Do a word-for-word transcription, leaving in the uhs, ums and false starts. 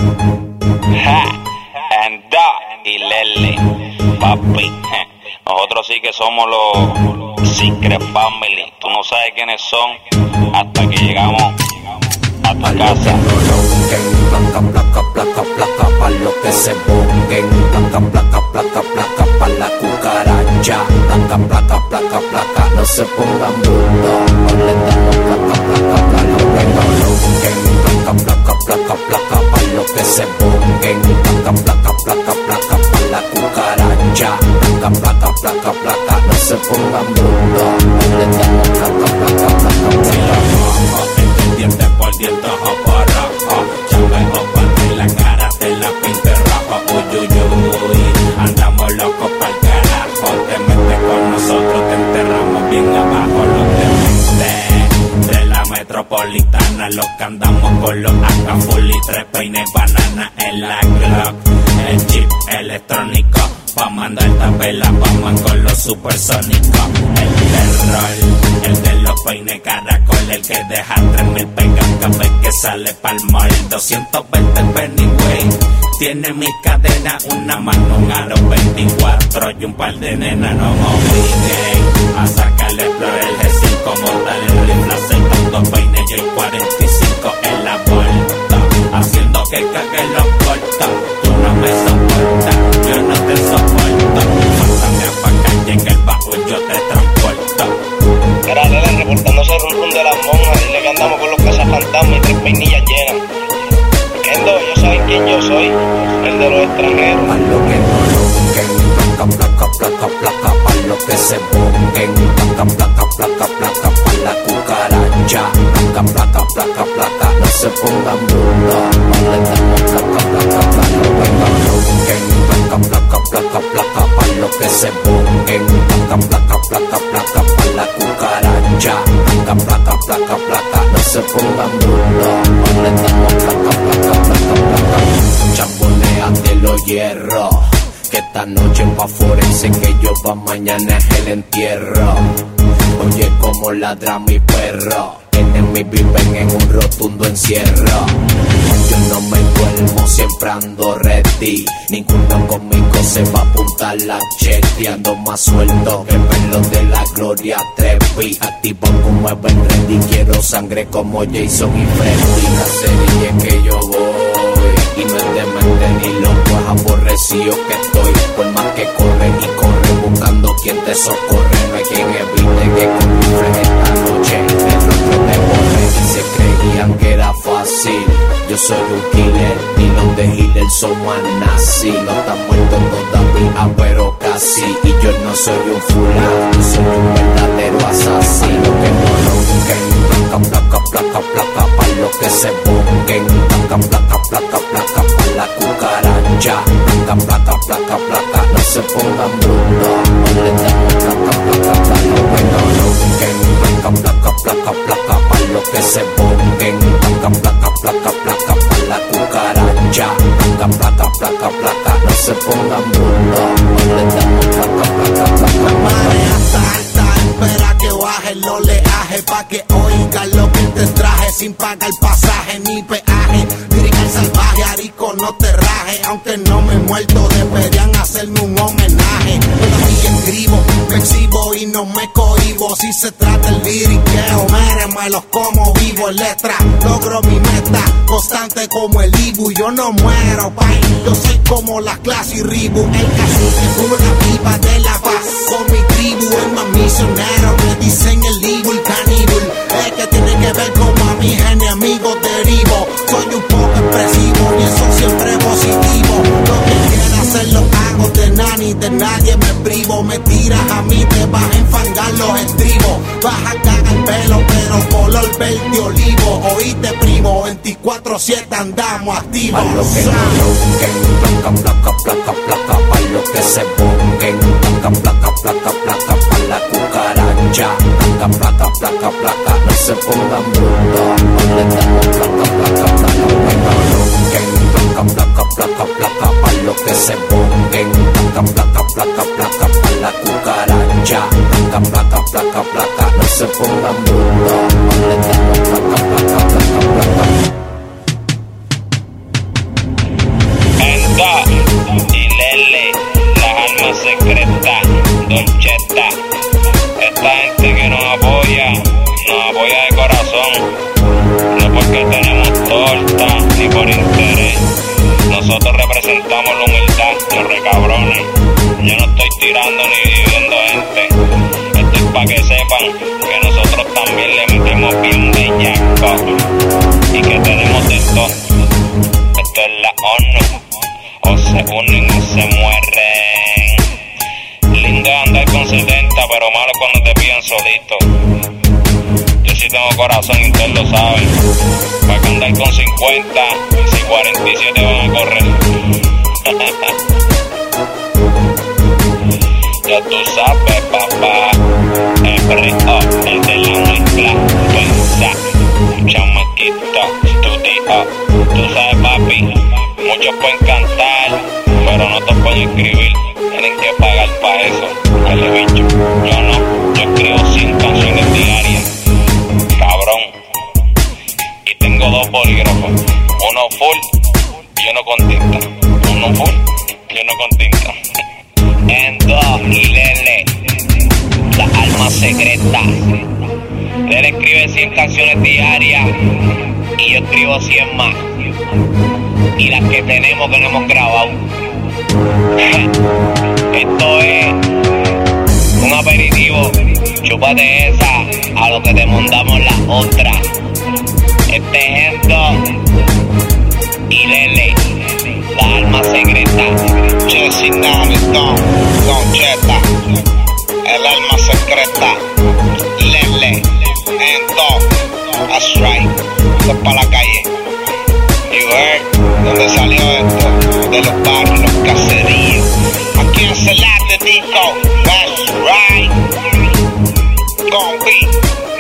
Ja, Anda y Lele, papi. Nosotros sí que somos los Secret Family. Tú no sabes quiénes son hasta que llegamos a tu casa. Placa, placa, placa, placa, pa' lo que se pongan. Placa, placa, placa, placa, pa' la cucaracha. Placa, placa, placa, placa, no se pongan brutos. No le damos placa, placa, pa' lo que no logren. Placa, placa, placa, placa, pa' lo que se pongan. Placa, placa, placa, placa, pa' la cucaracha. Placa, placa, placa, placa, no se pongan brutos. No le damos placa, placa, placa, placa. Diente por diente, ojo por ojo. Chave ojo en la cara, te la pinte rojo. Uy, uy, uy, andamos locos pa'l carajo. Te metes con nosotros, te enterramos bien abajo. Los dementes de la metropolitana, los que andamos con los A K full y tres peines banana en la Glock. El chip electrónico, pa' mandar tabela, vamos con los supersónicos. El terror, el de los peines caracol, el que deja tres mil pegas cada vez que sale pa'l mall. doscientos veinte Pennyway, tiene mi cadena, una mano, un aro veinticuatro y un par de nenas. No me obliguen a sacarle flor el G cinco, montar el rifle, aceptando peines y el cuarenta y cinco en la vuelta, haciendo que cague los cortos. Tú no me soportas, yo no te soporto. Pásame a pa' acá, en el bajo yo te transporto. Era Lela reportándose el rum rum de las monjas. Dile que andamos con los cazafantasmas y tres peinillas llenas. Kendo, ellos saben quién yo soy, el de los extranjeros. Pa' lo que no logren. Placa, placa, placa, placa, pa' lo que se pongan. Placa, placa, placa, placa, pa' la cucaracha. Placa, placa, placa, placa, no se pongan brutos. No le damos placa, placa, pa' lo que no logren. Placa, placa, placa, placa, pa' lo que se pongan. Placa, placa, placa, placa, pa' la cucaracha. Placa, placa, placa, placa, no se pongan brutos. No le damos placa, placa, placa, placa. Chambonéate los hierros, que esta noche pa' forense, que yo pa' mañana es el entierro. Oye como ladra mi perro, enemigos viven en un rotundo encierro. Yo no me duermo, siempre ando ready. Ninguno conmigo se va a apuntar la chetty. Ando más suelto que pelo de la Gloria Trevi. Activo como Evan Ready, quiero sangre como Jason y Freddy. La serie que yo voy, y no es de mente ni loco, es aborrecido que estoy. Por más que corren y corren buscando quien te socorre, no hay quien evite que con mi friend esta noche el rostro te borre. Y se creían que era fácil, yo soy un killer y los de Hitler son más nazi. No están muertos todavía pero casi, y yo no soy un fulano, yo soy un verdadero asesino. Que no lo busquen, placa, placa, placa, placa, pa' lo que se busquen. Placa, placa, placa, placa, pa' la cucaracha. Placa, placa, placa, placa, no se pongan brutos. No le damos placa, placa, pa' lo que no lo busquen. Placa, placa, placa, placa, pa' lo que se busquen. Placa, placa, placa, placa, pa' la cucaracha. Placa, placa, placa, placa, no se pongan brutos. No le damos placa, placa, placa. La marea está alta, espera que baje el oleaje, pa' que oigan lo que te traje, sin pagar pasaje ni peaje. Lírica salvaje, arico, no te raje. Aunque no me he muerto, deberían hacerme un homenaje. Todavía escribo, me exhibo y no me cohibo. Si se trata el liriqueo, méremelos como vivo en letra. Logro mi meta, constante como el Ibu. Yo no muero, pay, yo soy como la clase y Ribu. El cacique fumo la pipa de la paz con mi tribu. El más misionero, me dicen el Ibu, el caníbal. Es que tiene que ver como a mis enemigos derivo. Soy un poco expresivo y eso siempre positivo. Lo que quiera hacer lo hago, de nani, de nadie me privo. Me tiras a mí, te vas a enfangar los estribos. Vas a cagar el pelo, pero color verde olivo. Oíste primo, veinticuatro siete andamos activos. Pa' lo que no lo busquen, placa, placa, placa, placa, pa' lo que se busquen. Placa, placa, placa, placa, pa' la cucaracha. Placa, placa, placa, placa, no se pongan brutos. No le damos placa, placa, placa, que no lo busquen. Placa, placa, placa, placa, pa' lo que se busquen. Placa, placa, placa, placa, pa' la cucaracha. Placa, placa, placa, placa, no se pongan brutos. No le damos placa, placa, placa, placa. nosotros representamos la humildad, los recabrones. Yo no estoy tirando ni dividiendo gente. Esto es para que sepan que nosotros también le metimos bien bellaco y que tenemos de todo. Esto es la ONU, o se unen o se mueren. Lindo es andar con setenta, pero malo es cuando te pillan solito. Yo sí tengo corazón y ustedes lo saben. Para que andar con cincuenta, si cuarenta y siete van a correr. Ya tú sabes, papá. El brillo, el de la mezcla. Pensa, chamaquito, estudio. Tú sabes, papi. Muchos pueden cantar, pero no te pueden escribir. Tienen que pagar para eso. Dale, bicho. Yo no. Yo escribo cien canciones diarias. Cabrón. Y tengo dos bolígrafos. Uno full y uno con tinta. Uno full y uno con tinta. Endo y Lele, la alma secreta. Lele escribe cien canciones diarias y yo escribo cien más. Y las que tenemos que no hemos grabado. Esto es un aperitivo. Chúpate esa a lo que te mandamos la otra. Este es Endo y Lele, la alma secreta. Jesse Nami, Don, Don Jetta, el alma secreta. Lele, Endo, that's right. Esto es pa' la calle. You heard, ¿dónde salió esto? De los barrios, los caseríos. Aquí en Celeste, Nico, that's right. Gon' be